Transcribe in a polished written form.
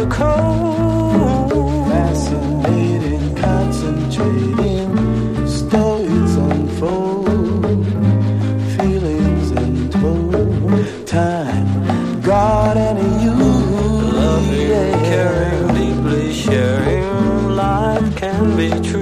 cold. Fascinating, concentrating, stories unfold, feelings untold, time, God and you. Loving, caring, deeply sharing, life can be true.